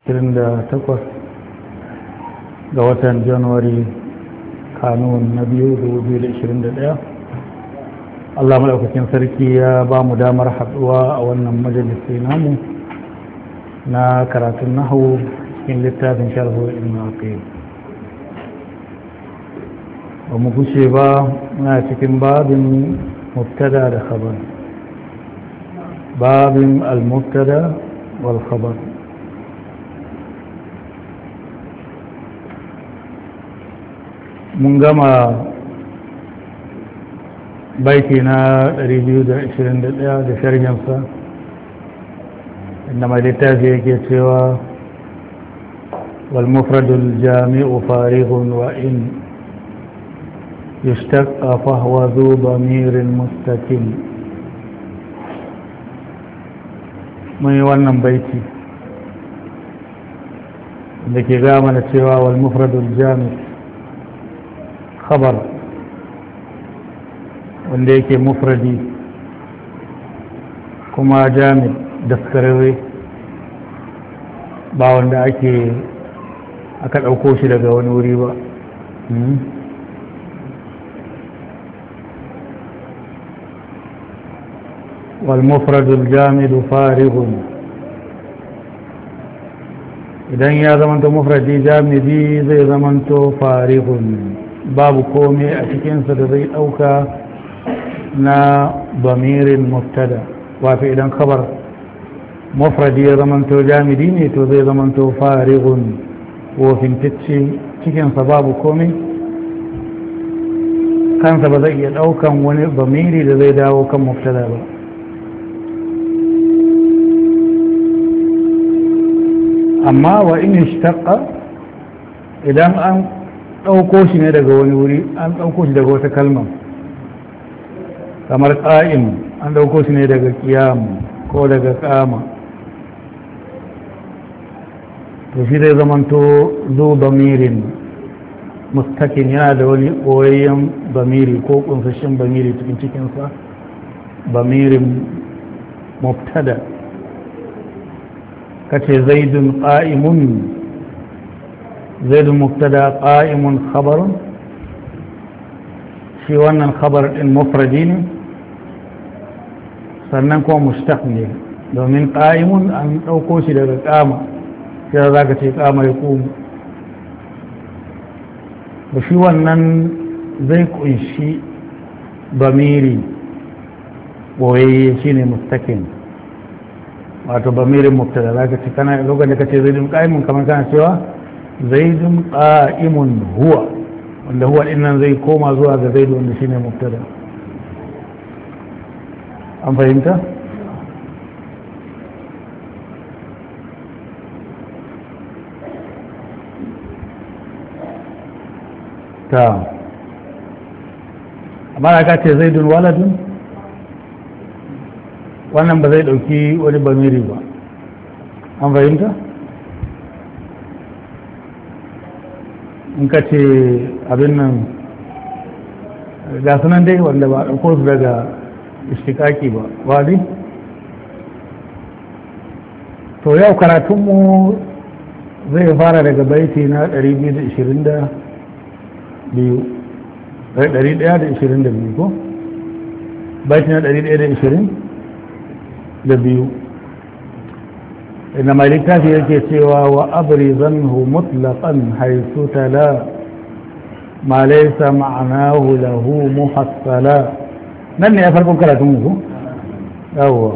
28 ga watan Januwari kanun na 2021. Allah maɗaukakin sarki ya ba mu damar haɗuwa a wannan majalisi namu na karatun nahu cikin littafin sharhu ibn aqil. ba mu gushe ba muna cikin babin mubtada da khabar, babin al-mubtada wal khabar. mun gama baiti na 221 da sharhinsa inda mai littafi yake cewa wal mufradul jami'u farighun wa in yushtaqqa fa huwa dhu damirin mustaqim. mun yi wannan baiti da ke gama da cewa wal mufradul jami' khabar wanda yake mufradi kuma jami' daskararre ba wanda aka ɗauko shi daga wani wuri ba. والمفرد الجامد فارغ idan ya zamanto mufradi jamidi zai zamanto farighun babu komai a cikinsa da zai ɗauka na damirin mubtada. wato idan khabar mufradi ya zamanto jamidi ne to zai zamanto farighun wofintacce cikinsa babu komai, kansa ba zai iya ɗaukan wani damiri da zai dawo kan mubtada ba. amma wa in ishtaqqa idan an ɗauko shi ne daga wani wuri, an ɗauko shi daga wata kalma kamar qa'im an ɗauko shi ne daga qiyam ko daga qama, to shi zai zamanto zu damirin mustakin, yana da wani ɓoyayyen bamiri ko ƙunsashin bamiri cikin cikinsa, bamirin mubtada. kace zaidun qa'imun, zaidun mubtada qa'imun khabarun, shi wannan khabar din mufradi ne sannan kuma mushtaq ne domin qa'imun an dauko shi daga qama, sai zaka ce qama ya qumu. da shi wannan zai kunshi bamiri boyayye shine mustakin, wato bamirin mubtada zaka ci kana lokacin da kace zaidun qa'imun kamar kana cewa zaidun qa'imun huwa, wanda huwa din nan zai koma zuwa ga zaidu wanda shine mubtada. an fahimta? ta amma ka ce zaidun waladun, wannan ba zai dauki wani bamiri ba. an fahimta? in ka ce abin nan ga sunan dai wanda ba dauko su daga ishtikaki ba wadi. to yau karatunmu zai fara daga baiti na 122 ko? baiti na 122 inda mai littafi yake cewa wa abrizanhu mutlaqan haythu tala ma laysa ma'nahu lahu muhassala. nan ne ya farkon karatun mu yawa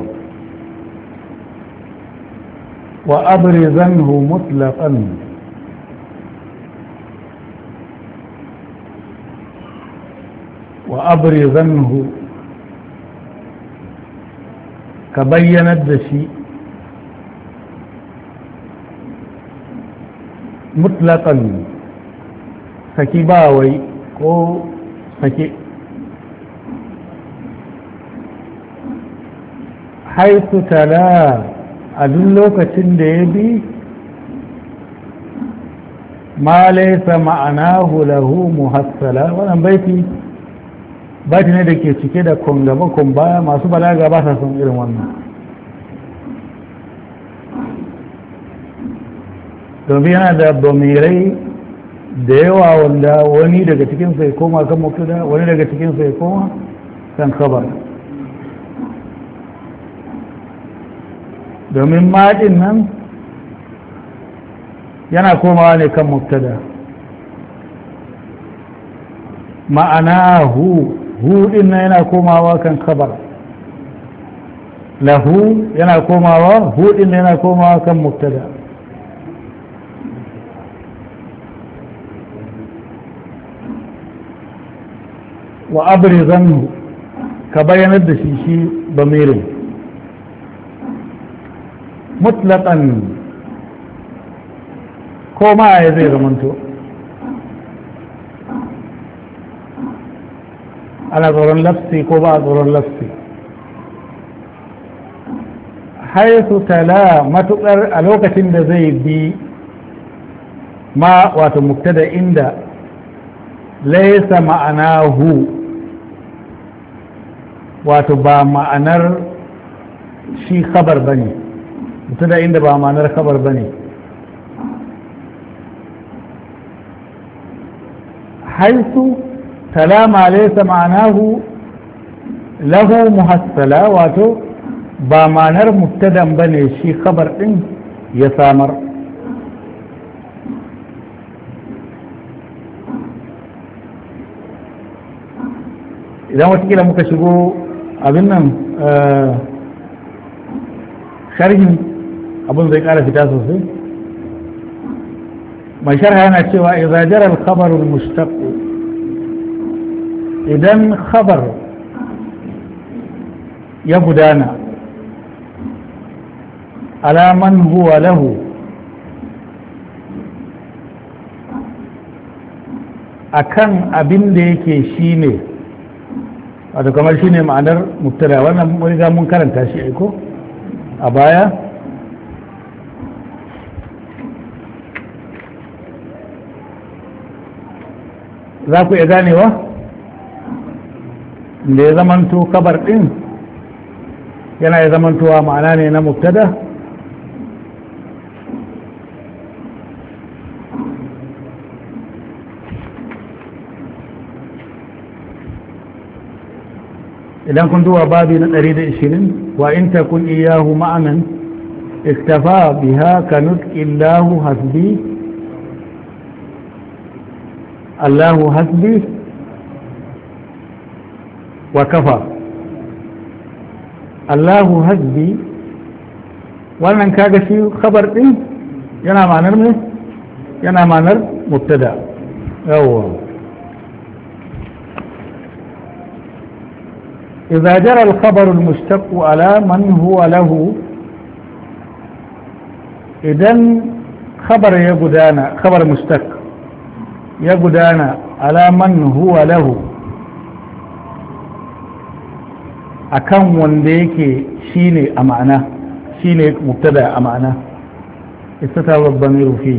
wa abrizanhu mutlaqan wa abrizanhu ka bayyanar da shi mutlaƙan saki ba wai ko sake, haitu tala a duk lokacin da ya bi ma laisa ma'anahu lahu muhassala. wannan baiti ne da ke cike da kongaba baya, masu balaga ba sa son irin wannan. domin yana da bamirai da yawa wanda wani daga cikin sai koma kan mubtada wani daga cikin sai koma kan khabar domin maɗin nan yana komawa ne kan mubtada ma'ana hu din nan yana komawa kan khabar lahu yana komawa hu din nan yana komawa kan mubtada wa abrizanhu ka bayyanar da shi bamirin mutlaqan ko ma ya zai zamanto ana tsoron lafsi ko ba a tsoron lafsi haisu tala matuƙar a lokacin da zai bi ma wato mubtada inda laisa ma'anahu wato ba ma'anar shi khabar bane mubtada inda ba ma'anar khabar bane haisu tala ma laisa ma'anahu lahu muhassala wato ba ma'anar mubtadan bane shi khabar din ya samar idan watakila muka shigo abin nan sharhin abin zai kara fita sosai mai sharha yana cewa idza jara al-khabar al-mushtaq idan khabar ya gudana ala man huwa lahu akan abin da yake shine wato kamar shine ma'anar mubtada wannan mun riga mun karanta shi aiko a baya za ku iya ganewa da ya zamanto kabar din yana ya zamantowa ma'ana ne na mubtada idan kun duba babi na 120 wa in takun iyahu ma'anan iktafa biha ka nutqillahu hasbi Allahu hasbi wa kafa Allahu hasbi wannan kaga shi khabar din yana ma'anar me yana ma'anar mubtada yawwa إذا جرى الخبر المشتق على من هو له إذن خبر يقدانا خبر مشتق يقدانا على من هو له أكم ونديك شيني أمعنا شيني مبتدأ أمعنا استتر الضمير فيه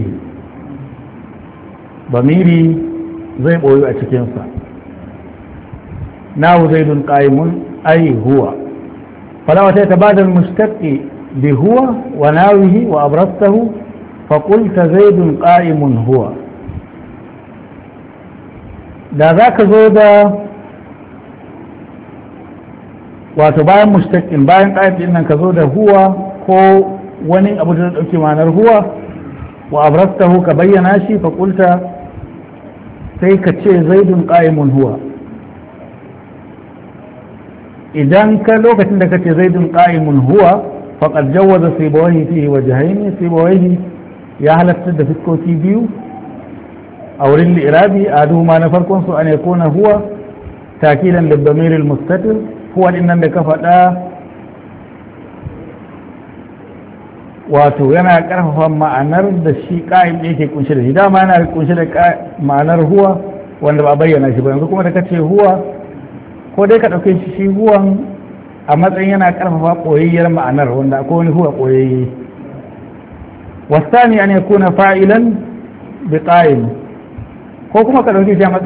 ضميري زي بوي أتكينصا ناو زيد قائم أي هو فلو تتبادل المشتق بهو وناوه وأبرزته فقلت زيد قائم هو da za ka zo da wato bayan mustaƙin bayan ƙa'id nan ka zo da huwa ko wani abu da ɗauki ma'anar huwa wa abrastahu ka bayyana shi faƙulta sai ka ce zaidun ƙa'imun huwa idan ka lokacin da kace zaidun qa'imun huwa faqad jawaza sibawayhi fihi wajhayn sibawayhi ya halatta da fiskoki biyu a wurin li'irabi aduhuma na farkon su an yakuna huwa takidan lil damir al mustatir huwa dinnan da ka faɗa wato yana karfafa ma'anar da shi qa'im yake kunshe da shi dama yana kunshe da ma'anar huwa wanda ba bayyana shi ba yanzu kuma da kace huwa ko dai ka ɗauke shi huwan a matsayin yana ƙarfafa ɓoyayyar ma'anar wanda akwai wani huwa ɓoyayye wasani an yakuna fa'ilan bi qa'im ko kuma ka ɗauke shi a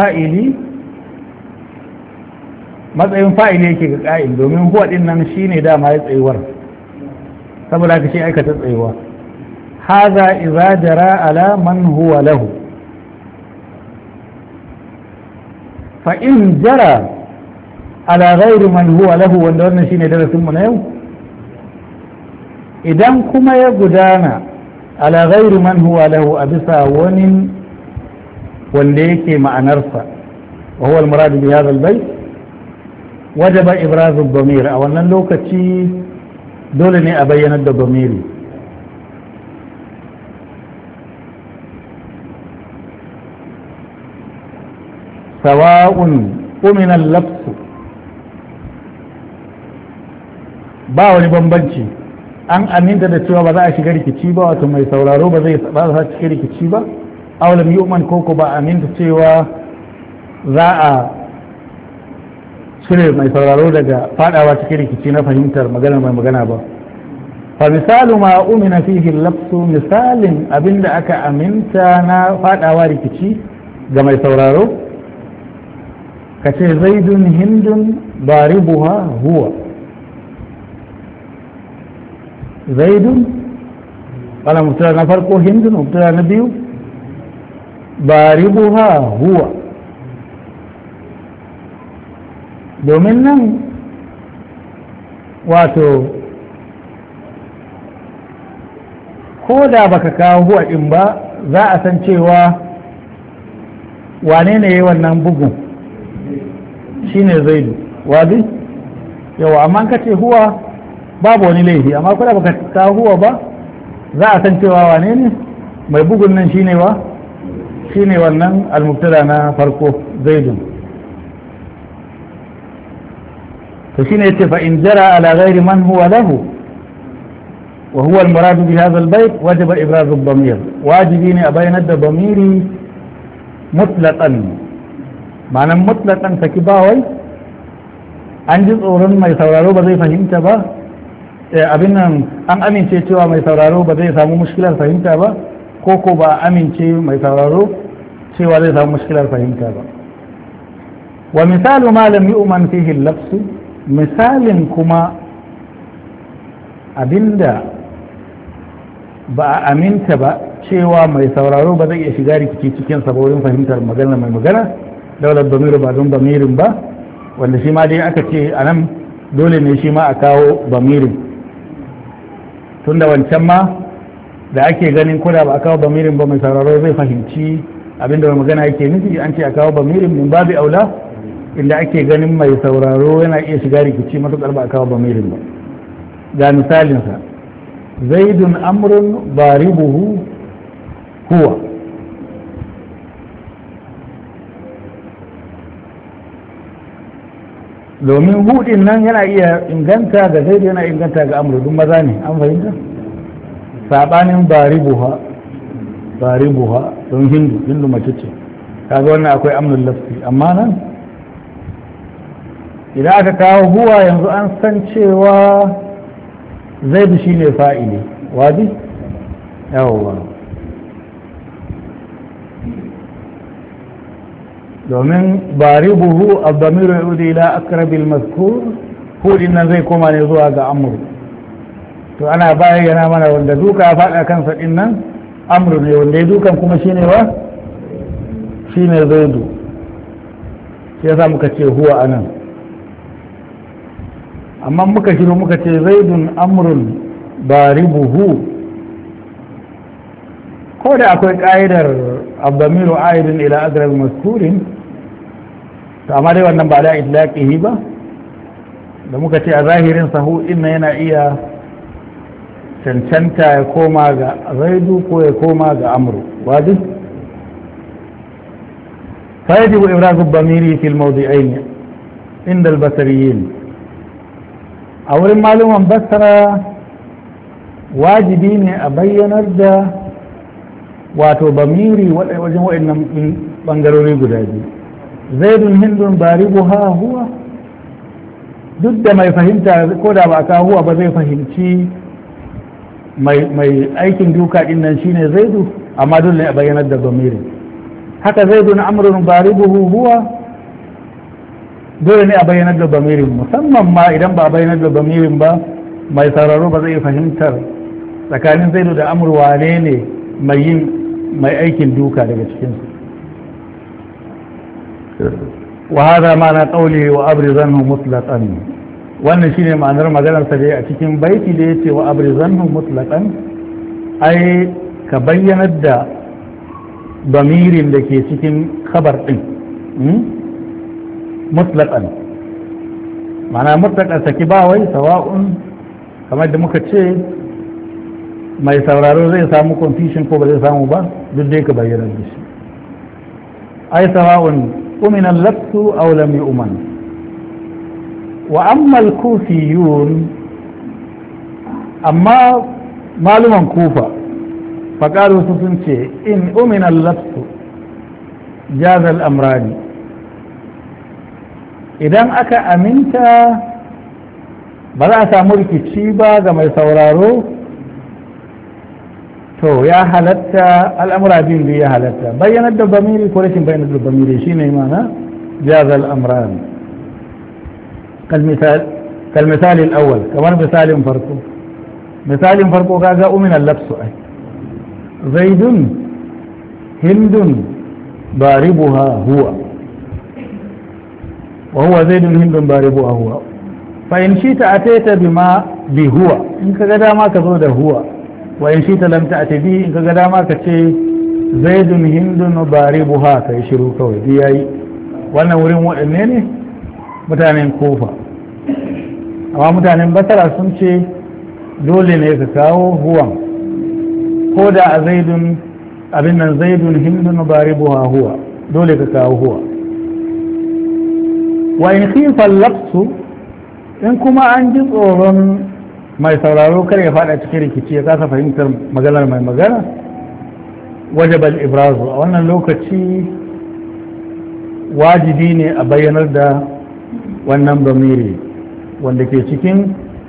matsayin fa'ili yake ga qa'im domin huwa din nan shine dama ya tsayuwar saboda ka shi aikata tsayuwa haza idza jara ala man huwa lahu fa in jara ala ghairi man huwa lahu, wanda wannan shine darasin mu na yau. idan kuma ya gudana ala ghairi man huwa lahu a bisa wani wanda yake ma'anarsa wa huwa al-murad bi hadha al-bayt wajaba ibraz ad-damir, a wannan lokaci dole ne a bayyana da damiri. sawa'un umina al-lafz, ba wani bambanci, an aminta da cewa ba za a shiga rikici ba, wato mai sauraro ba zai shiga rikici ba, aulam yu'man koko ba aminta cewa za a cire mai sauraro daga fadawa cikin rikici na fahimtar magana mai magana ba. fa misalu ma umina fihi lafsu, misalin abinda aka aminta na fadawa rikici ga mai sauraro, kace zaidun hindun baribuha huwa. zaidun ana mubtada na farko, hindun mubtada na biyu, baribuha huwa. domin nan wato ko da baka kawo huwa din ba za a san cewa wane ne ya wannan bugun, shine zaidu. wadi yawa, amma ka ce huwa babu wani laifi, amma kuma baka kawo huwa ba za a san cewa wane ne mai bugun nan, shine wa shine wannan al-mubtada na farko zaidun. to shine yace fa in jara ala ghairi man huwa lahu wa huwa al-murad bi hadha al-bayt wajaba ibraz ad-damir, wajibi ne a bayyana da damiri mutlaqan. ma'anan mutlaqan saki ba wai an ji tsoron mai sauraro ba zai fahimta ba, abin nan an amince cewa mai sauraro ba zai samu mushkilar fahimta ba, ko ba amince mai sauraro cewa zai samu mushkilar fahimta ba. wa misalu ma lam yu'man fihi al-lafz, misalin kuma abinda ba a aminta ba cewa mai sauraro ba zai iya shiga rikici cikin saborin fahimtar magana mai magana, daular damiru ba don damirin ba, wanda shi ma dai aka ce a nan dole ne shi ma a kawo damirin, tunda wancan ma da ake ganin koda ba a kawo damirin ba mai sauraro zai fahimci abinda mai magana yake nufi, an ce a kawo damirin min babu aula inda ake ganin mai sauraro yana iya shiga rikici matuƙar ba a kawo damirin ba. ga misalinsa, zaidun amrun baribuhu huwa. domin hudin nan yana iya inganta ga zaidu, yana inganta ga amru, duk maza ne, an fahimta. sabanin baribuha don hindu mace ce, kaga wannan akwai amnul lafsi. amma nan idan aka kawo huwa yanzu an san cewa zaidu shine fa'ili, wadi yawwa, domin baribuhu abdamiru yudi ila akrabil mazkur, hudin nan zai koma ne zuwa ga amru. to ana bayyana mana wanda duka ya faɗa kansa din nan amru ne, wanda ya dukan kuma shine wa shine zaidu, sai yasa muka ce huwa anan. amma muka shiru muka ce zaidun amrun baribuhu, ko da akwai ƙa'idar abdamiru aidin ila agrab maskurin, to amma dai wannan ba da itlaqihi ba, da muka ce a zahirin sahu inna yana iya cancanta ya koma ga zaidu ko ya koma ga amru. wadi fa yajibu ibraz ad-damiri fi al-mawdi'ayn inda al-basriyin. a wurin maluman basra wajibi ne a bayyanar da wato bamiri wajen waɗannan ɓangarori guda biyu, zaidun hindun baribuha huwa. duk da mai fahimta ko da ba ka huwa ba zai fahimci mai aikin duka ɗin nan shine zaidu, amma dole ne a bayyanar da bamiri. haka zaidun amrun baribuhu huwa, dole ne a bayyanar da bamirin, musamman ma idan ba a bayyanar da bamirin ba mai sauraro ba zai fahimtar tsakanin zaidu da amur wane ne mai aikin duka daga cikinsu wa hada ma'ana qawli wa abrizanhu mutlaqan wannan shine ma'anar maganar sa dai a cikin baiti da yace wa abrizanhu mutlaqan ai ka bayyanar da bamirin da ke cikin khabar din mutlaqan ma'ana mutlaqan saki ba wai sawa'un kamar da muka ce mai sauraro zai samu confusion ko ba zai samu ba duk dai ka bayyana da shi ai sawa'un umina lafsu aw lam yu'man wa amma al-kufiyun amma maluman kufa faqalu sun ce in umina lafsu jaza al-amrani idan aka aminta ba za a samu rikici ba ga mai sauraro to ya halatta al'amura biyun biyu ya halatta bayyanar da bamiri ko rashin bayyanar da bamiri shi ne mana jazal amran kalmisalin awal kamar misalin farko kaga uminan lafsu ai zaidun hindun baribuha huwa wa huwa zaidun hindun baribuha huwa fa in shi ta ateta bima bi huwa in kaga dama ka zo da huwa wa in shi ta lamta a tabi in kaga dama ka ce zaidun hindun baribuha kai shiru kawai bi yayi wannan wurin waɗanne ne mutanen kofa amma mutanen basara sun ce dole ne ka kawo huwan ko da a zaidun abin nan zaidun hindun baribuha huwa dole ka kawo huwa wa in khifa lafsu in kuma an ji tsoron mai sauraro kar ya fada cikin rikici ya kasa fahimtar maganar mai magana wajabal ibrazu a wannan lokaci wajibi ne a bayyanar da wannan bamiri wanda ke cikin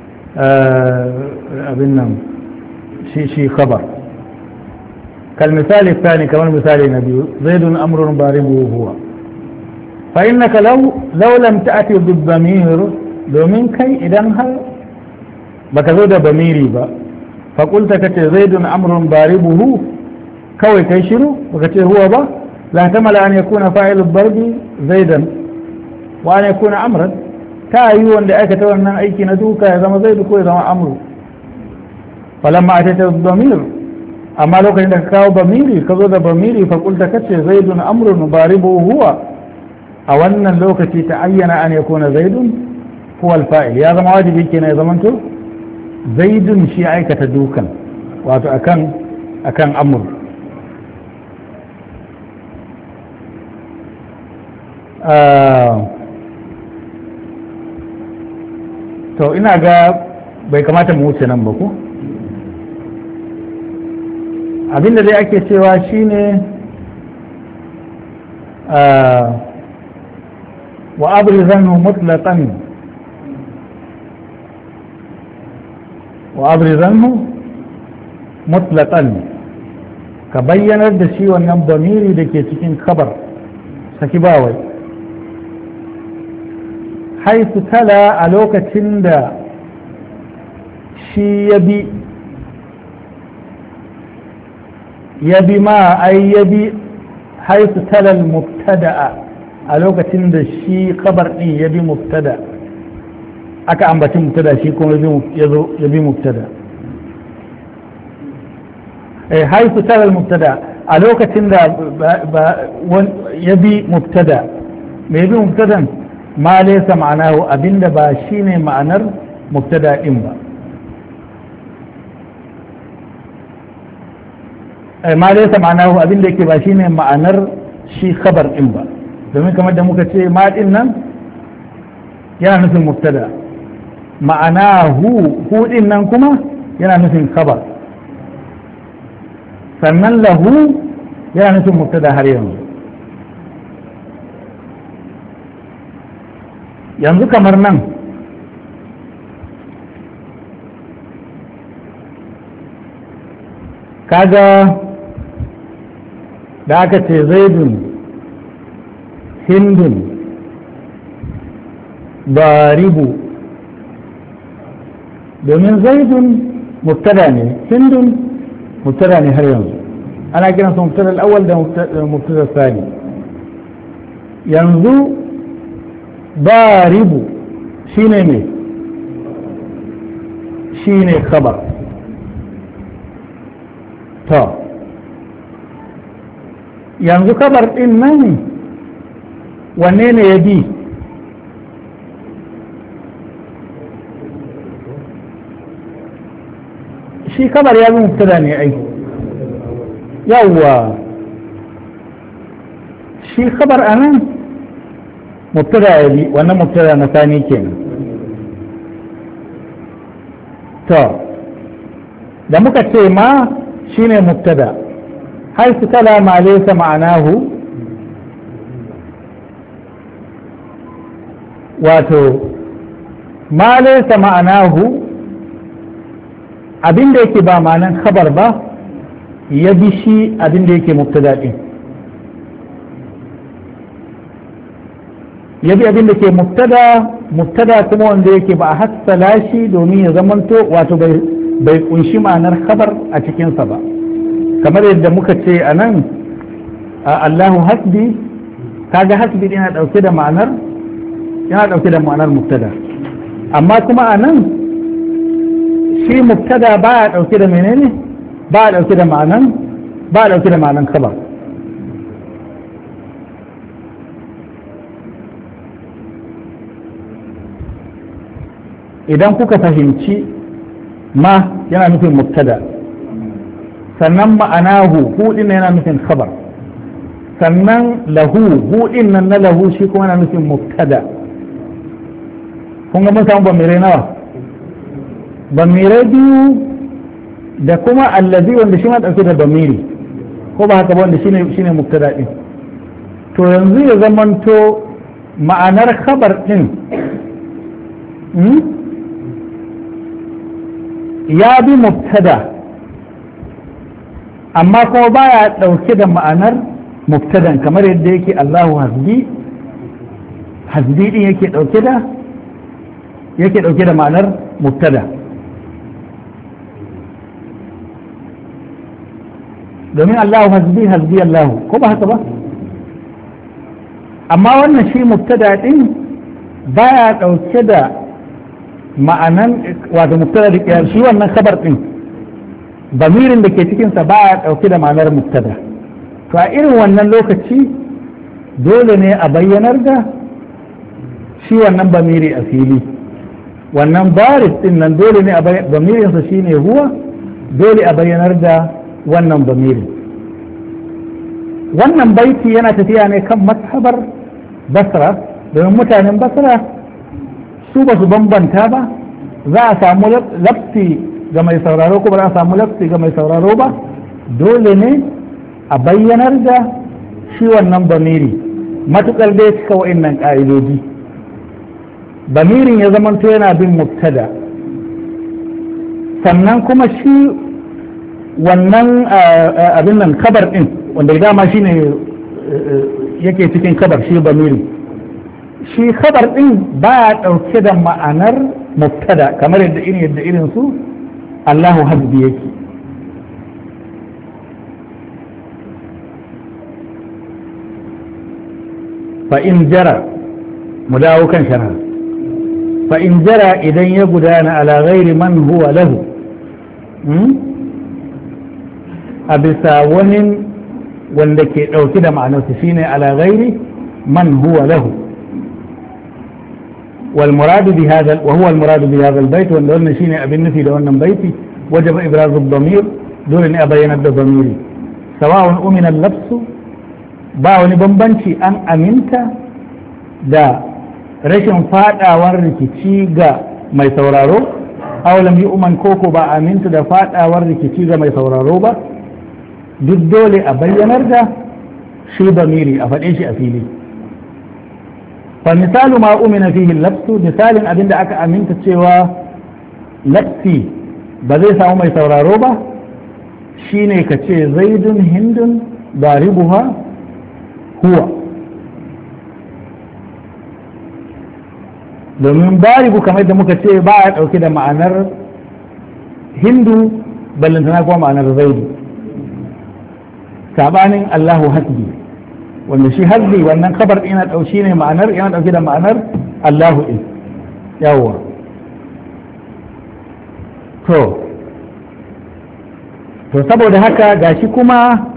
abin nan shi khabar kal misali thani kamar misali na biyu zaidun amrun baribu huwa fa innaka law lam ta'ti bil bamir domin kai idan har baka zo da bamiri ba faƙulta ka ce zaidun amrun baribuhu kawai kai shiru baka ce huwa ba la tamala an yakuna fa'ilul barbi zaidan wa an yakuna amran ta yi wanda aikata wannan aiki na duka ya zama zaidu ko ya zama amru falamma atata bamir amma lokacin da ka kawo bamiri ka zo da bamiri faƙulta ka ce zaidun amrun baribuhu huwa a wannan lokaci ta ayyana an yakuna zaidun huwa al-fa'il ya zama wajibi kenan ya zamanto zaidun shi aikata dukan wato akan amur to ina ga bai kamata mu wuce nan ba ko abinda dai ake cewa shine wa abrizanhu mutlaqan وأبرزنه مطلقا كبينا الدشي والنبضميري لكي تكين خبر سكباوي حيث تلا ألوك تند شي يبي ما أي يبي حيث تلا المبتدأ ألوك تند شي خبر يبي مبتدأ aka ambaci mubtada shi kuma ya bi mubtada haifu tarar mubtada a lokacin da ya bi mubtada mai bi mubtadan ma laysa ma'anahu abinda ba shine ma'anar mubtada din ba ma laysa ma'anahu abinda yake ba shine ma'anar shi khabar din ba domin kamar da muka ce ma din nan yana nufin mubtada ma'ana hu din nan kuma yana nufin khabar sannan lahu yana nufin mubtada har yanzu kamar nan kaga da aka ce zaidun hindun baribu domin zaidun mubtada ne, hindun mubtada ne har yanzu ana kiransa mubtada al-awwal da mubtada sani. yanzu baribu shine me shine khabar. to yanzu khabar din nan wanne ne ya bi? shi khabar ya bi mubtada ne ai yawwa shi khabar anan mubtada ya bi, wannan mubtada na sani kenan. to da muka ce ma shine mubtada haisu kala ma laysa ma'anahu, wato ma laysa ma'anahu abinda yake ba ma'anan khabar ba ya bi shi abinda yake mubtada din, ya bi abinda ke mubtada kuma wanda yake ba a hassala shi domin ya zamanto wato bai kunshi ma'anar khabar a cikinsa ba, kamar yadda muka ce a nan Allahu hasbi, kaga hasbi yana dauke da ma'anar mubtada, amma kuma a nan shi mubtada ba ya dauke da menene, ba ya dauke da ma'anan khabar. idan kuka fahimci ma yana nufin mubtada, sannan ma'anahu hudin yana nufin khabar, sannan lahu hudin nan na lahu shi kuma yana nufin mubtada. kun ga mun samu bamirai nawa? bamirai biyu da kuma allazi wanda shi ma dauke da bamiri, ko ba haka ba, wanda shine mubtada din. to yanzu ya zamanto ma'anar khabar din ya bi mubtada amma kuma baya dauke da ma'anar mubtadan, kamar yadda yake Allahu hasbi, hasbi din yake dauke da ma'anar mubtada. domin Allahu hasbi hasbi Allahu, ko ba haka ba? amma wannan shi mubtada din baya dauke da ma'anan wato mubtada da kiyar shi wannan khabar din bamirin da ke cikinsa baya dauke da ma'anar mubtada. to a irin wannan lokaci dole ne a bayyanar da shi wannan bamiri a fili, wannan baris din nan dole ne a bamirinsa shine huwa, dole a bayyanar da wannan bamirin. wannan baiti yana tafiya ne kan mazhabar basra, domin mutanen basra su ba su bambanta ba, za a samu lafsi ga mai sauraro ko ba za a samu lafsi ga mai sauraro ba, dole ne a bayyanar da shi wannan bamiri matukar dai cika wa'annan ƙa'idoji. bamirin ya zamanto yana bin mubtada, sannan kuma shi wannan abin nan kabar din wanda dama shine yake cikin kabar, shi bamiri shi kabar din ba ya dauke da ma'anar mubtada kamar yadda irin su Allahu hasbi yake. fa in jara, mu dawo kan sharha, fa in jara idan ya gudana ala ghairi man huwa lahu, a bisa wani wanda ke ɗauki da ma'anarsa shine ala ghairi man huwa lahu, wal muradu bi hadha wa huwa al muradu bi hadha al bayt, wanda wannan shine abin nufi da wannan baiti, wajaba ibrazu ad-damir, dole ne a bayyana da damiri, sawa'un umina al-lafsu, ba wani bambanci an aminta da rashin fadawar rikici ga mai sauraro, aw lam yu'man koko ba aminta da fadawar rikici ga mai sauraro ba, duk dole a bayyanar da shi damiri, a faɗe shi a fili. fa misalu ma umina fihi lafsu, misalin abinda aka aminta cewa lafsi ba zai samu mai sauraro ba shine ka ce zaidun hindun daribuha huwa, domin baribu kamar da muka ce ba a ɗauke da ma'anar hindu ballantana kuma ma'anar zaidu sabanin Allahu hasbi wanda shi hasbi wannan kabar yana dauki ne ma'anar yana dauke da ma'anar Allahu in yawa to saboda haka gashi kuma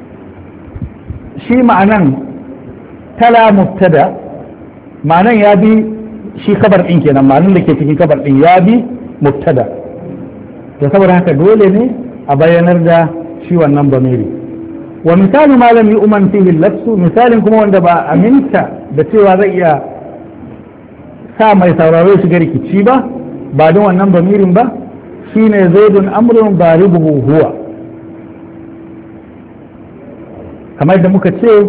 shi ma'anan tala mubtada ma'anan ya bi shi kabar din kenan ma'anan da ke cikin kabar din ya bi mubtada to saboda haka dole ne a bayyanar da shi wannan bamiri wa misali malami umman fihi lafsu misalin kuma wanda ba aminta da cewa zai iya sa mai sauraro shiga rikici ba don wannan bamirin ba shine zaidun amrun baribuhu huwa kamar da muka ce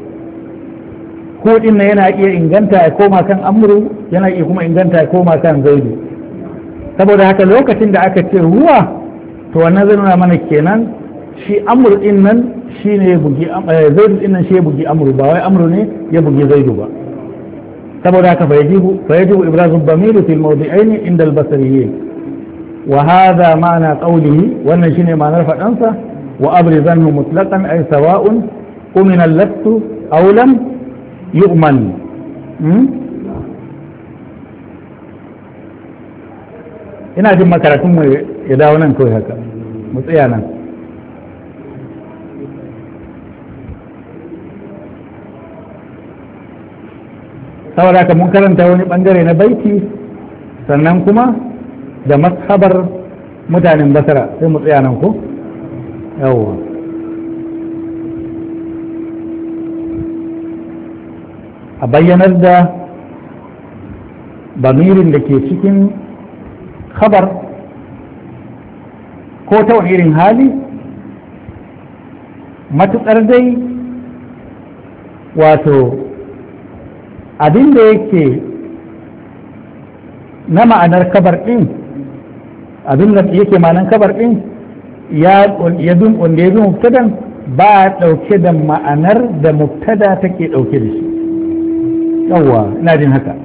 hudin na yana iya inganta ya koma kan amru yana iya kuma inganta ya koma kan zaidu saboda haka lokacin da aka ce huwa to wannan zai nuna mana kenan shi amru din nan shi ne ya bugi zaidu din nan shi ya bugi amru ba wai amru ne ya bugi zaidu ba saboda haka fa yajibu ibrazu dhamir fil mawdi'ain inda al-basriyyin wa hadha ma'na qawlihi wannan shine ma'anar fadansa wa abrizanhu mutlaqan ay sawa'un ومن اللبس أو لم يؤمن ina jin makaratunmu ya dawo nan kawai haka mu tsaya nan saboda haka mun karanta wani bangare na baiti sannan kuma da mashabar mutanen basara sai mu tsaya nan ko yawwa a bayyanar da bamirin da ke cikin khabar ko ta wani irin hali matuƙar dai wato abin da yake na ma'anar kabar ɗin abin da yake ma'anar kabar ɗin ya bin wanda ya bi mubtadan ba ɗauke da ma'anar da mubtada take ɗauke da shi yawwa ina jin haka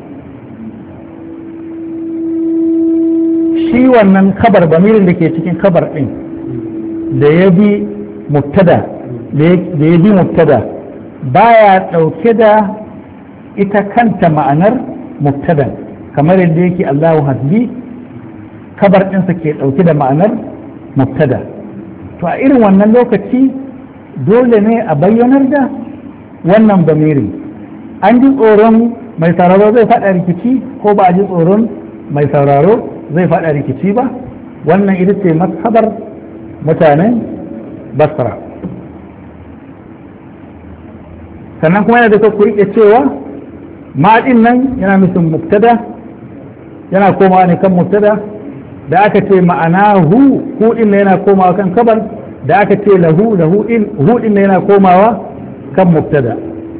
shi wannan kabar bamirin da ke cikin kabar ɗin da ya bi mubtada baya ɗauke da ita kanta ma'anar mubtada kamar yadda yake Allahu hasbi kabar ɗinsa ke ɗauke da ma'anar mubtada to a irin wannan lokaci dole ne a bayyanar da wannan bamirin an ji tsoron mai sauraro zai faɗa rikici ko ba a ji tsoron mai sauraro zai faɗa rikici ba wannan ita ce mashabar mutanen basra sannan kuma yana da ku riƙe cewa maɗin nan yana nufin mubtada yana komawa ne kan mubtada da aka ce ma'ana hu ɗin yana komawa kan kabar da aka ce lahu ɗin yana komawa kan mubtada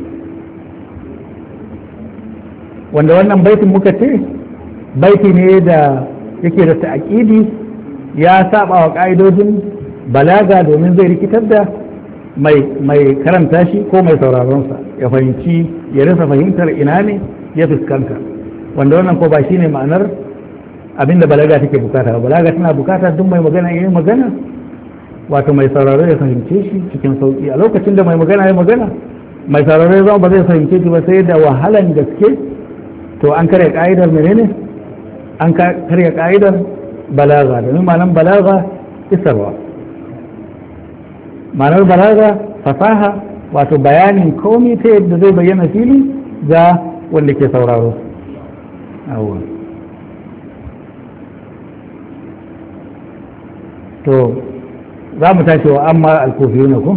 wanda wannan baitin muka ce baiti ne da yake da ta'aqidi ya saba wa ka'idojin balaga domin zai rikitar da mai karanta shi ko mai sauraronsa ya fahimci ya rasa fahimtar ina ne ya fuskanta wanda wannan ko ba shine ma'anar abinda balaga take bukata ba balaga tana bukata duk mai magana yayin magana wato mai sauraro ya fahimce shi cikin sauki a lokacin da mai magana ya magana mai sauraro ya zama ba zai fahimce shi ba sai da wahalan gaske to an karya ka'idar menene an karya ka'idar balaga domin ma'anar balaga isarwa ma'anar balaga fasaha wato bayanin komai ta yadda zai bayyana fili ga wanda ke sauraro to za mu tashi wa amma alkofi na ku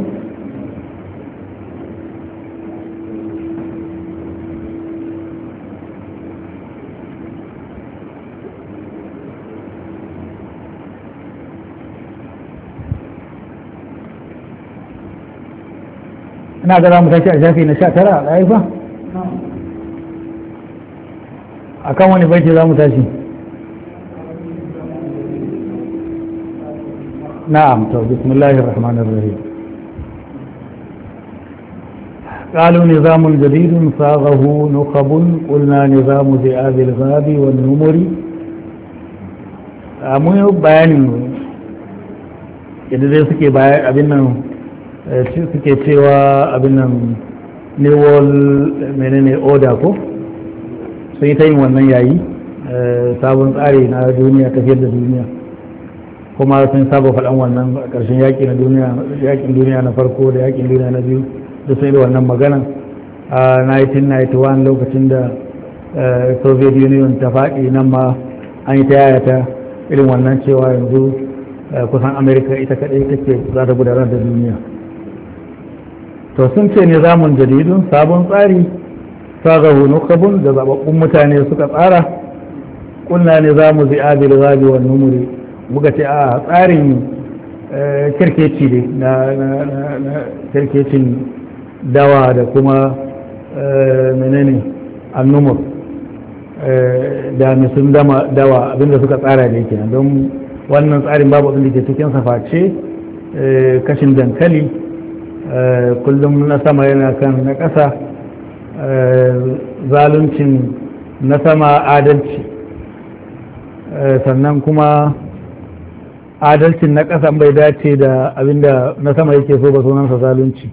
ina ga za mu tashi a shafi na 19 a ɗaifa a kan wani baiti za mu tashi na'am to bismillahir rahmanir rahim قالوا نظام جديد صاغه نخب قلنا نظام ذئاب الغاب والنمر mun bayanin yadda dai suke baya abin nan suke cewa abin nan new world menene order ko sun yi ta yin wannan yayi sabon tsari na duniya tafiyar da duniya kuma sun saba faɗan wannan a ƙarshen yaƙin duniya na farko da yaƙin duniya na biyu da sun yi wannan magana a 1991 lokacin da soviet union ta faɗi nan ma an yi ta yayata irin wannan cewa yanzu kusan amerika ita kaɗai take za ta gudanar da duniya to sun ce nizamun jadidun sabon tsari sagahu nukabun da zababbun mutane suka tsara kunna nizamu zi'abil ghabi wan numuri muka ce a tsarin kirkeci ne na kirkecin dawa da kuma menene annumur da misun dawa abinda suka tsara da yake don wannan tsarin babu abin da ke cikin saface kashin dankali kullum na sama yana kan na ƙasa zaluncin na sama adalci sannan kuma adalcin na ƙasa bai dace da abinda na sama yake so ba sunansa zalunci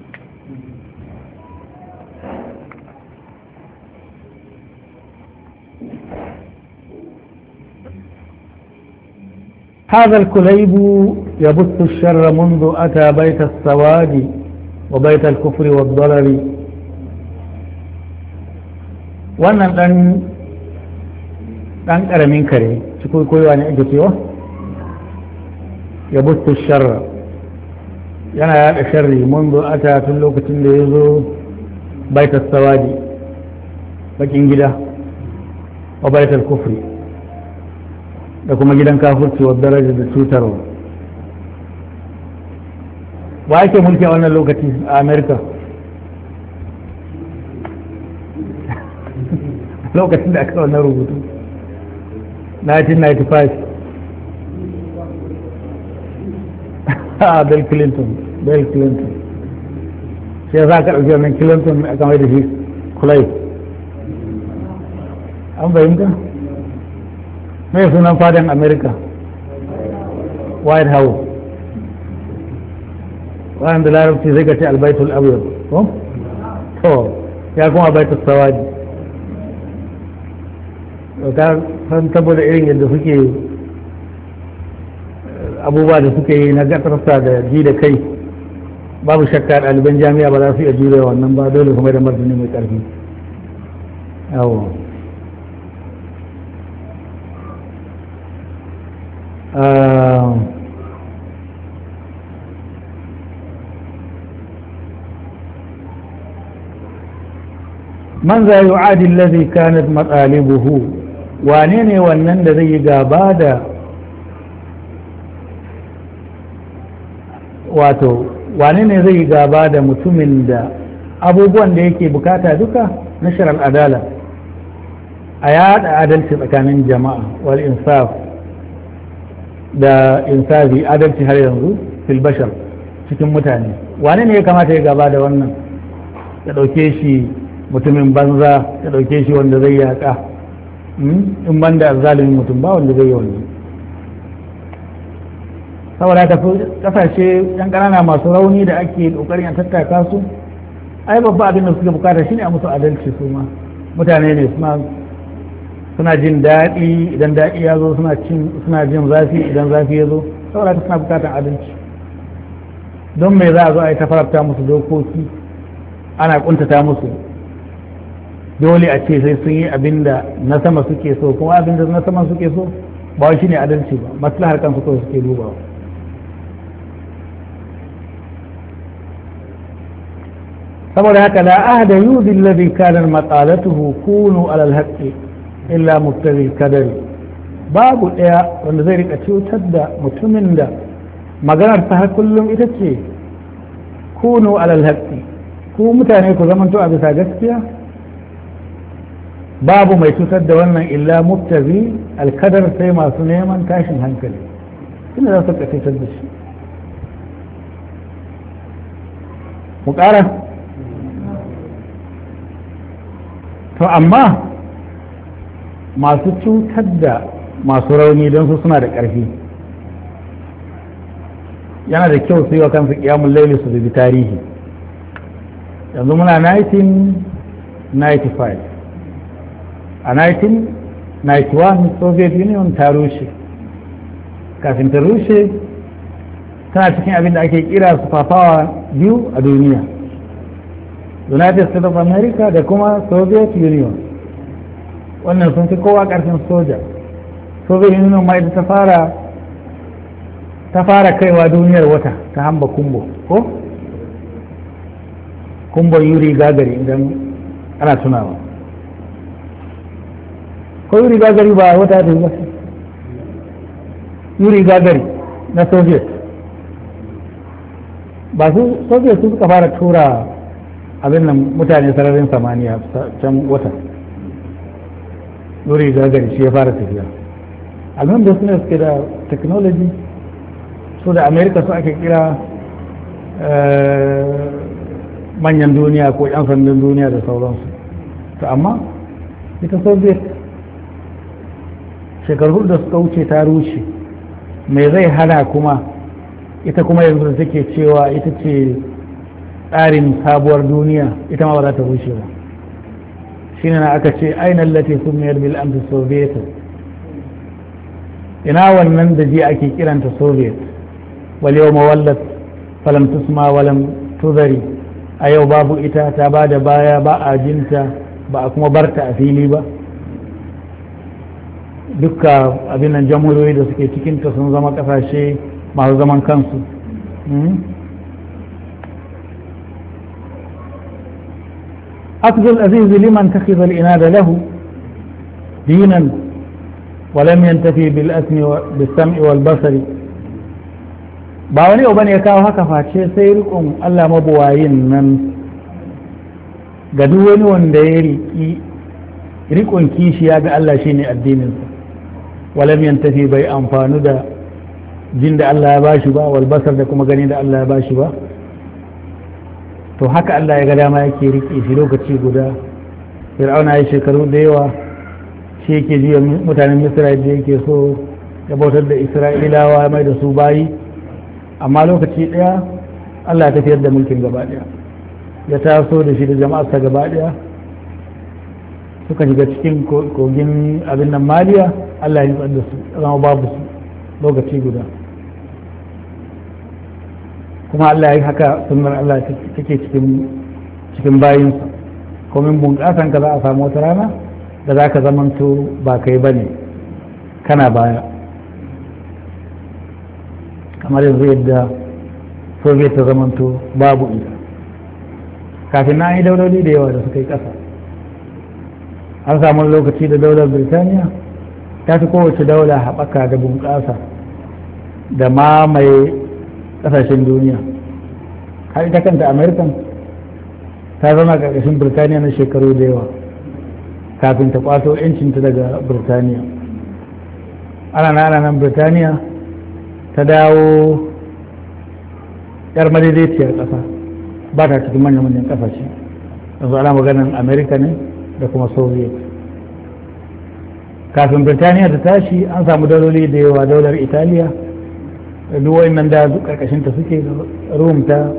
هذا الكليب يبث الشر منذ أتى بيت السواد وبيت الكفر والضلال wannan ɗan ƙaramin kare cikin koyowa ne ake cewa ya bustu sharra yana yaɗa sharri mundu ata tun lokacin da ya zo baitar sawadi bakin gida wa baitar kufri da kuma gidan kafurci wa daraja da cutarwa wa ake mulki a wannan lokaci a amerika lokacin da aka wannan rubutu 1995 Bill Clinton shi ya za ka ɗauki wannan Clinton a kamar da shi kulai an fahimta mai sunan fadan america white house wa'an da larabci zai gace albaitul abyad ko to ya kuma baitul sawadi ka san saboda irin yadda suke abubuwa da suke yi na gatarsa da ji da kai babu shakka ɗaliban jami'a ba za su iya jure wannan ba dole kuma da martani mai ƙarfi yawo man za yi adil lazi kanat matsalibuhu wane ne wannan da zai yi gaba da wato wane ne zai yi gaba da mutumin da abubuwan da yake bukata duka na shirar adala a yada adalci tsakanin jama'a wal insaf da insafi adalci har yanzu fil bashar cikin mutane wane ne ya kamata ya gaba da wannan ya dauke shi mutumin banza ya dauke shi wanda zai yaka in banda zalimin mutum ba wanda zai yi wani saboda haka kasashe yan ƙanana masu rauni da ake ƙoƙarin a tattaka su ai babba abin da suke bukata shine a musu adalci su ma mutane ne suna jin daɗi idan daɗi ya zo suna jin zafi idan zafi ya zo saboda haka suna bukatar adalci don me za a zo a yi ta farafta musu dokoki ana kuntata musu dole a ce sai sun yi abin da na sama suke so kuma abin da na sama suke so ba shi ne adalci ba maslahar kansu kawai suke dubawa saboda haka la ahada yudi alladhi kana maqalatuhu kunu ala alhaqqi illa muqtadi kadari babu daya wanda zai rika cutar da mutumin da maganar ta har kullum ita ce kunu ala alhaqqi ku mutane ku zamanto a bisa gaskiya babu mai cutar da wannan illa mubtazi alkadar sai masu neman tashin hankali suna za su cutar da shi mu ƙara to amma masu cutar da masu rauni don su suna da ƙarfi yana da kyau su yi wa kansu kiyamun laili su bi tarihi. Yanzu muna 1995, a 1991 Soviet Union ta rushe. Kafin ta rushe tana cikin abin da ake kira superpower biyu a duniya, United States of America da kuma Soviet Union. Wannan sun fi kowa ƙarfin soja. Soviet Union ma ita ta fara kaiwa duniyar wata ta hamba kumbo ko kumbo Yuri Gagari idan ana tunawa. Ko Yuri Gagari ba wata da ba, Yuri Gagari na Soviet, ba su Soviet su suka fara tura abin nan mutane sararin samaniya can wata. Yuri Gagari shi ya fara tafiya. Alhamdu da suna suke da technology, su da Amerika su ake kira manyan duniya ko 'yan sandan duniya da sauransu. To amma ita Soviet shekaru da suka wuce ta rushe. Me zai hana kuma ita kuma yanzu da take cewa ita ce tsarin sabuwar duniya, ita ma ba za ta rushe ba. Shine na aka ce ainihin lati sumiyar bil amfi Soviet, ina wannan da ji ake kiranta Soviet, wal yau mawallat falam tusma walam tuzari, a yau babu ita, ta ba da baya, ba a jinta, ba a kuma barta a fili ba. Dukka abin nan jamhuriyoyi da suke cikinta sun zama kasashe masu zaman kansu. أخذ العزيز لمن تخذ الإناد له دينا ولم ينتفي بالسمع والبصر. ba wani abu bane ya kawo haka face sai rikon Allah mabuwayin nan ga duk wani wanda ya rikon kishiya ga Allah shine addininsa, walam yantafi bai amfanu da jin da Allah ya bashi ba, wal basar da kuma gani da Allah ya bashi ba. To haka Allah ya ga dama yake riƙe shi lokaci guda. Fir'auna ya shekaru da yawa shi yake jiya mutanen Misra da yake so ya bautar da Isra'ilawa mai da su bayi, amma lokaci ɗaya Allah ya tafiyar da mulkin gaba ɗaya, ya taso da shi da jama'arsa gaba ɗaya suka shiga cikin kogin abin nan Maliya. Allah ya nutsar da su, zama babu su lokaci guda. Kuma Allah ya yi haka, sunnar Allah take cikin bayinsa. Komin bunƙasan ka za a samu wata rana da za ka zamanto ba kai ba ne, kana baya. Kamar yanzu yadda Soviet ta zamanto babu ita. Kafin na yi dauloli da yawa da suka yi ƙasa. An samu lokaci da daular Birtaniya ta fi kowace daula haɓaka da bunƙasa da mamaye ƙasashen duniya. Har ita kanta Amerikan ta zama ƙarƙashin Birtaniya na shekaru da yawa kafin ta kwato 'yancinta daga Birtaniya. Ana nan Birtaniya ta dawo 'yar madaidaiciyar ƙasa, ba ta cikin manyan ƙasashe. Yanzu ana maganin Amerika ne da kuma Soviet. Kafin Birtaniya ta tashi an samu daloli da yawa, daular Italiya duk nan da karkashin ta suke, Rum ta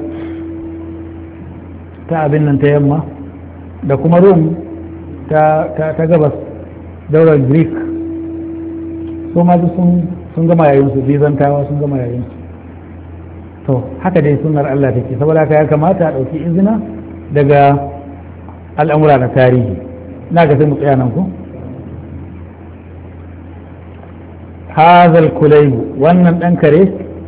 abin nan ta yamma, da kuma Rum ta gabas, daular Greek su ma sun gama yayinsu, Bizantawa sun gama yayinsu. To haka dai sunnar Allah take, saboda haka ya kamata a ɗauki izina daga al'amura na tarihi. Na ga sai mu tsaya nan ku. Hazal kulaibu, wannan ɗan kare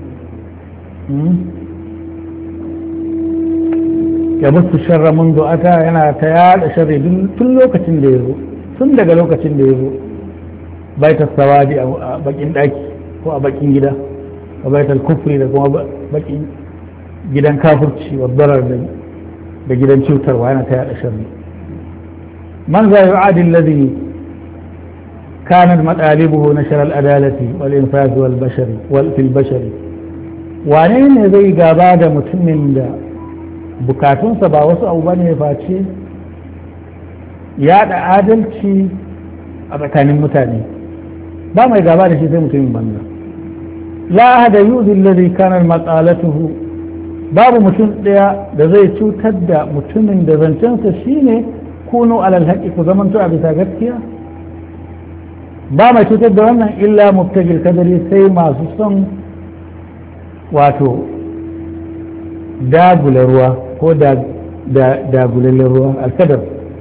ya musu sharra mun ata yana ta yada sharri tun lokacin da ya zo, tun daga lokacin da ya zo baitar sawadi a bakin ɗaki ko a bakin gida, a baitar kufri da kuma bakin gidan kafurci wa darar da gidan cutarwa, yana ta yada sharri. man za yu'adi alladhi كانت مطالبه نشر العدالة والإنفاذ في البشر. وانين زي gaba da mutumin da bukatunsa ba wasu abu bane face yaɗa adalci a tsakanin mutane. Ba mai gaba da shi sai mutumin banza. la ahada yuzi alladhi kana maqalatuhu babu mutum daya da zai cutar da mutumin da zancensa shine kunu alal haqqi ku zamanto a bisa gaskiya ba mai cutar da wannan illa mubtagil kadari sai masu son wato dagula ruwa ko dagulallen ruwa alkadar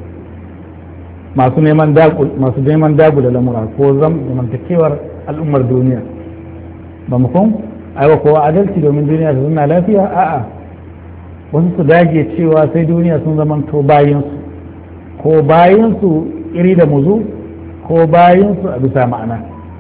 masu neman dagula lamura ko zamantakewar al'ummar duniya ba mu kun aiwa kowa adalci domin duniya ta zama lafiya a'a wasu su dage cewa sai duniya sun zamanto bayansu ko bayansu iri da muzu ko bayansu a bisa ma'ana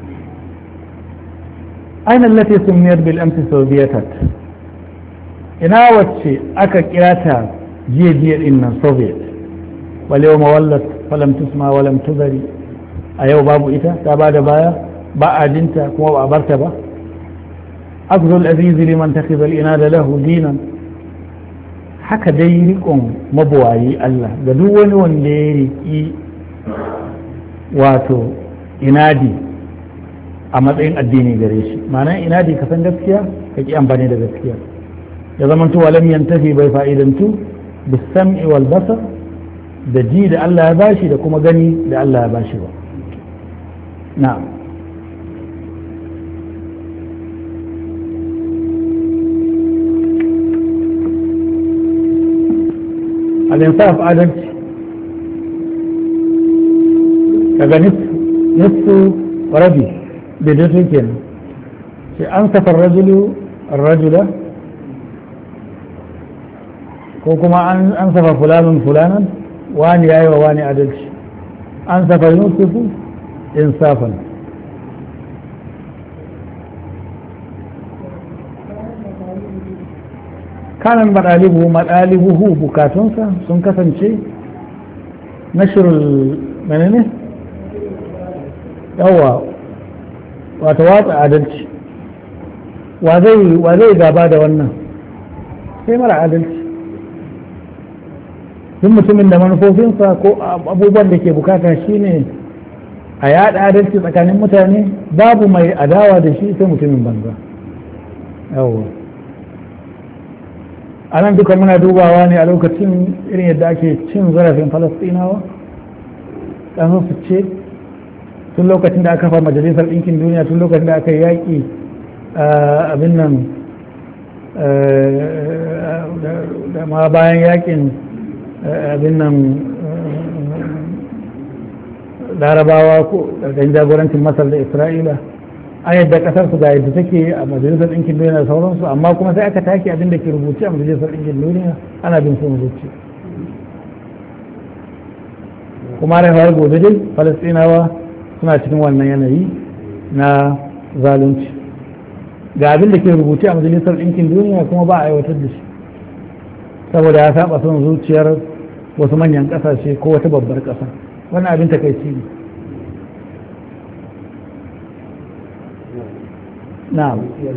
aina lati sumiyar bil amsi soviyetat ina wacce aka kira ta jiya din nan soviet wal yawma wallat falam tusma walam tuzari a yau babu ita ta bada baya ba a jinta kuma ba a barta ba akzul aziz liman takhidha al inada lahu dinan haka dai rikon mabuwayi Allah ga duk wani wanda ya riki wato inadi a matsayin addini gare shi ma'ana inadi ka san gaskiya ka ki amfani da gaskiya ya zamanto walam yantafi bai fa'idantu bisam'i wal basar da ji da Allah ya bashi da kuma gani da Allah ya bashi ba na'am al-insaf adalci kaga nisfu rabi da da take kenan sai an safar rajula ko kuma an safa fulanan wani yayi wa wani adalci an safa yusufu insafan kanan maɗalibuhu bukatunsa sun kasance nashirul menene yawa wata watsa adalci wa zai gaba da wannan sai mara adalci duk mutumin da manufofinsa ko abubuwan da ke bukata shine a yada adalci tsakanin mutane babu mai adawa da shi sai mutumin banza yawa a nan duka muna dubawa ne a lokacin irin yadda ake cin zarafin falastinawa ƙasar su ce tun lokacin da aka kafa majalisar ɗinkin duniya tun lokacin da aka yaƙi abin nan da ma bayan yaƙin abin nan larabawa ko ƙarƙashin jagorancin masar da isra'ila an yadda kasar su ga yadda take a majalisar ɗinkin duniya da sauransu amma kuma sai aka take abin da ke rubuce a majalisar ɗinkin duniya ana bin son zuci kuma da gobe dai falastinawa suna cikin wannan yanayi na zalunci ga abin da ke rubuce a majalisar ɗinkin duniya kuma ba a aiwatar da shi saboda ya saba son zuciyar wasu manyan ƙasashe ko wata babbar ƙasa wannan abin takaici ne نعم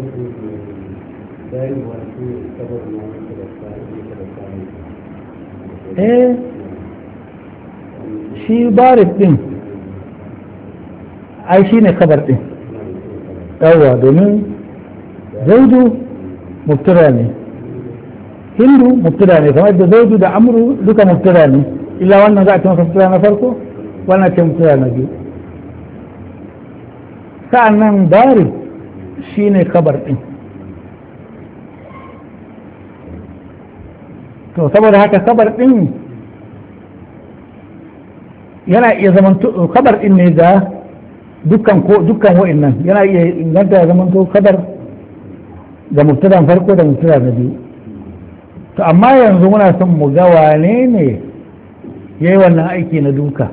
shi baris din ai shi ne kabar din yawwa domin zaidu mubtada ne hindu mubtada ne kamar da zaidu da amru duka mubtada ne illa wannan za a ce masa mubtada na farko wannan ce mubtada na biyu sa'an nan baris shi ne kabar ɗin to saboda haka kabar ɗin yana iya zaman kabar ɗin ne ga dukkan wa'in nan yana iya inganta ya zaman to kabar ga mubtadan farko da mubtada na biyu to amma yanzu muna son mu ga wane ne ya yi wannan aiki na duka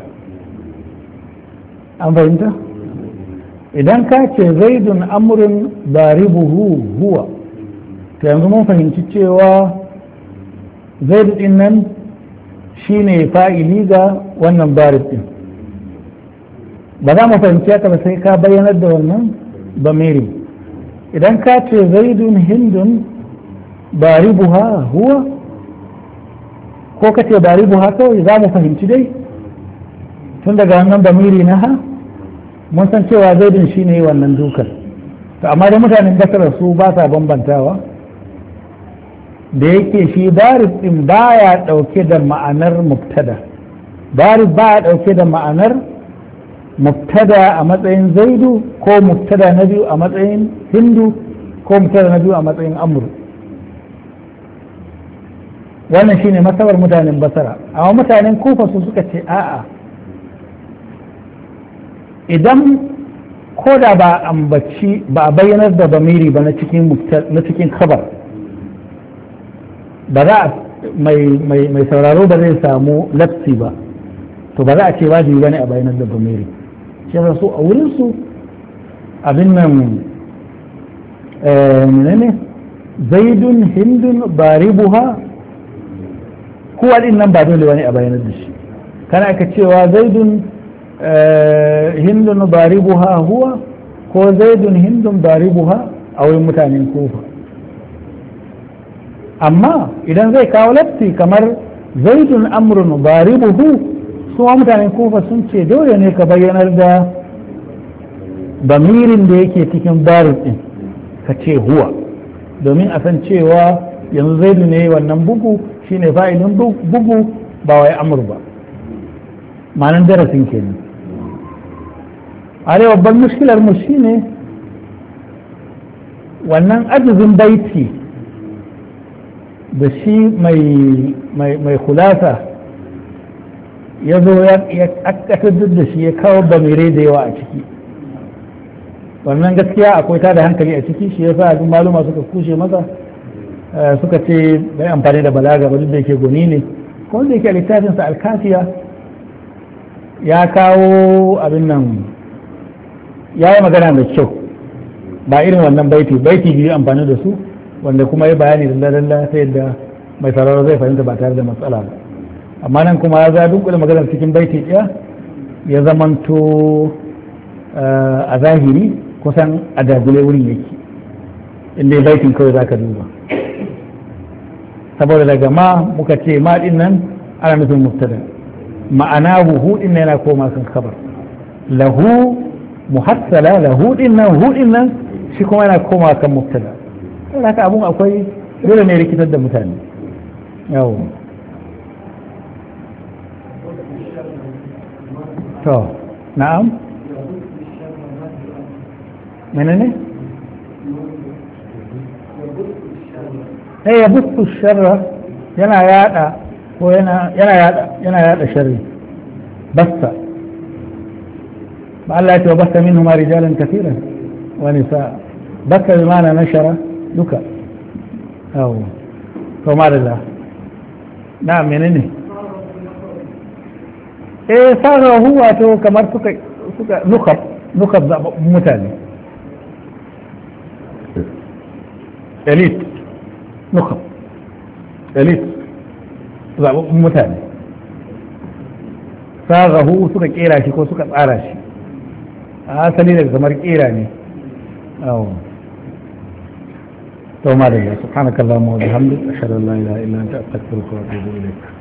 an fahimta? idan ka ce zaidun amurin baribuhu huwa to yanzu mun fahimci cewa zaidu din nan shine fa'ili ga wannan barib din ba za mu fahimci haka ba sai ka bayyanar da wannan bamiri idan ka ce zaidun hindun baribuha huwa ko ka ce baribuha kawai za mu fahimci dai tun daga wannan bamiri na ha mun san cewa zaidun shi ne wannan dukan to amma da mutanen basra su ba sa bambantawa da yake shi baris din baya dauke da ma'anar mubtada baris baya dauke da ma'anar mubtada a matsayin zaidu ko mubtada na biyu a matsayin hindu ko mubtada na biyu a matsayin amru wannan shine masabar mutanen basara amma mutanen kufa su suka ce a'a idan ko da ba ambaci ba a bayyanar da bamiri ba na cikin kabar ba za a mai sauraro ba zai samu lafsi ba to ba za a ce wajibi bane a bayyanar da bamiri shi yasa su a wurin su abin nan menene zaidun hindun baribuha kowa din nan ba dole wani a bayanar da shi kana aka cewa zaidun hindun baribuha huwa ko zaidun hindun baribuha a wurin mutanen kufa amma idan zai kawo lafti kamar zaidun amrun baribuhu su mutanen kufa sun ce dole ne ka bayyanar da bamirin da yake cikin barin din ka ce huwa domin a san cewa yanzu zaidu ne wannan bugu shine fa'ilin bugu ba wai amur ba ma'anar darasin kenan a dai babban mushkilar mu shine wannan ajizin baiti da shi mai kulasa ya zo ya akatar da shi ya kawo bamirai da yawa a ciki wannan gaskiya akwai ta da hankali a ciki shi yasa duk maluma suka kushe masa suka ce bai amfani da balaga ba duk da yake goni ne ko da yake a littafinsa alkafiya ya kawo abin nan ya yi magana da kyau ba irin wannan baiti biyu amfani da su wanda kuma ya bayani da lalla ta yadda mai sauraro zai fahimta ba tare da matsala ba amma nan kuma ya za dunkule maganar cikin baiti ɗaya ya zamanto a zahiri kusan a dagule wurin yake inda baitin kawai za ka duba saboda daga ma muka ce ma din nan ana nufin mubtada ma'ana hu din yana koma kan kabar lahu muhassala lahu din nan shi kuma yana koma kan mubtada sai haka abun akwai dole ne rikitar da mutane yawo to na'am menene ya bustu sharra yana yada ko yana yada sharri basta ba Allah ya ce basta minhum rijalan kathiran wa nisa basta bi ma'ana nashara duka aw to madalla na menene sarra huwa to kamar suka nukab mutane elite nukab elite zaɓaɓɓun mutane sarrahu suka kera shi ko suka tsara shi a asali daga kamar kera ne to ma da ya subhanakallahumma wa bihamdika ashhadu an la ilaha illa anta astaghfiruka wa atubu ilayk